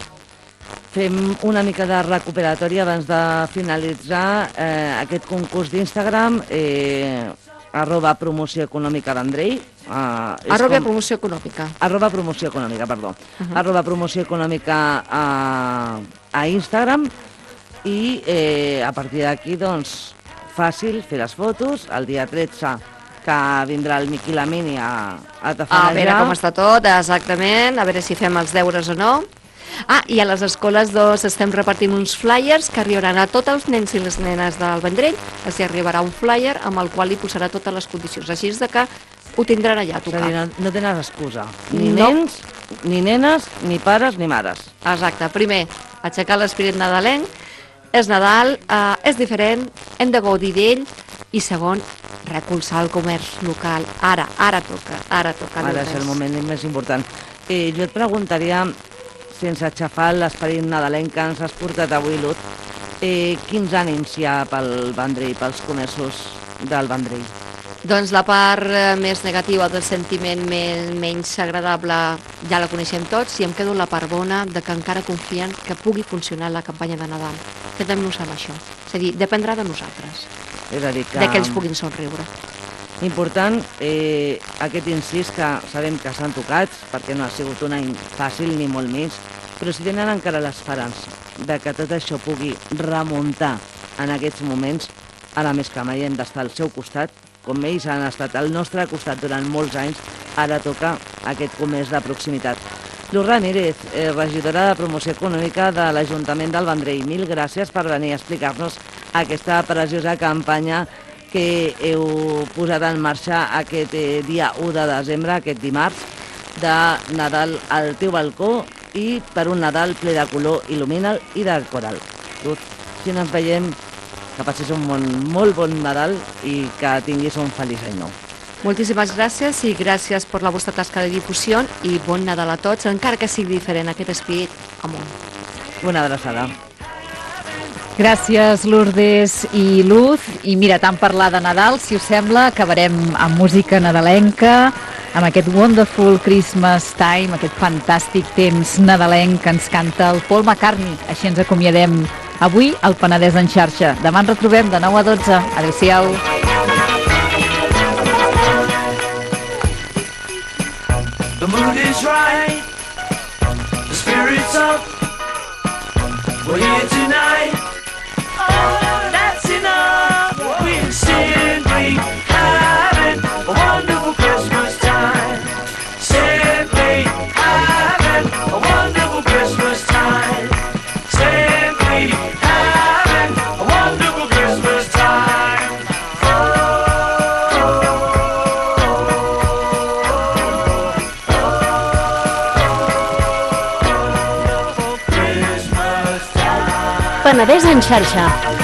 Fem una mica de recuperatori abans de finalitzar eh, aquest concurs d'Instagram. Eh, arroba promoció econòmica Vendrell. Uh, arroba com... promoció econòmica. Arroba promoció econòmica, perdó. Uh -huh. Arroba promoció econòmica a, a Instagram i eh, a partir d'aquí, doncs, fàcil fer les fotos. El dia tretze que vindrà el Miqui Lamini a, a tafanejar. A veure com està tot, exactament, a veure si fem els deures o no. Ah, i a les escoles doncs, estem repartint uns flyers que arribaran a tots els nens i les nenes del Vendrell. Els arribarà un flyer amb el qual hi posarà totes les condicions. Així és de que ho tindran allà a tocar. És a dir, no, no tenen excusa. Ni no. nens, ni nenes, ni pares, ni mares. Exacte. Primer, aixecar l'esperit nadalenc. És Nadal, eh, és diferent, hem de gaudir d'ell. I segon, recolzar el comerç local. Ara, ara toca, ara toca. Ara és el moment més important. Eh, jo et preguntaria, sense aixafar l'esperit nadalenc que ens has portat avui, Luz, eh, quins ànims hi ha pel Vendrell, pels comerços del Vendrell? Doncs la part eh, més negativa del sentiment més, menys agradable ja la coneixem tots i em quedo la part bona de que encara confien que pugui funcionar la campanya de Nadal. Quedem-nos amb això. És a dir, dependrà de nosaltres. És a dir que... De que ells puguin somriure. Important, eh, aquest incís que sabem que s'han tocat, perquè no ha sigut un any fàcil ni molt més, però si tenen encara l'esperança de que tot això pugui remuntar en aquests moments, ara més que mai hem d'estar al seu costat, com ells han estat al nostre costat durant molts anys, ara toca aquest comerç de proximitat. Luz Ramírez, eh, regidora de Promoció Econòmica de l'Ajuntament del Vendrell, mil gràcies per venir a explicar-nos aquesta preciosa campanya que heu posat en marxa aquest eh, dia u de desembre, aquest dimarts, de Nadal al teu balcó i per un Nadal ple de color, il·lumina'l i de coral. Luz, si no ens veiem, que passis un bon, molt bon Nadal i que tinguis un feliç any nou. Moltíssimes gràcies i gràcies per la vostra tasca de difusió i bon Nadal a tots, encara que sigui diferent aquest espírit amunt. Una abraçada. Gràcies, Lourdes i Luz. I mira, tant parlar de Nadal, si us sembla, acabarem amb música nadalenca, amb aquest Wonderful Christmas Time, aquest fantàstic temps nadalenc que ens canta el Paul McCartney. Així ens acomiadem avui al Penedès en xarxa. Demà ens retrobem de nou a dotze. Adéu-siau. The mood is right, the spirit's up, we're here tonight, oh, that's enough, we're simply having a wonderful Christmas time, simply having a wonderful Christmas time, simply having a wonderful Christmas time, oh. Penedès en xarxa.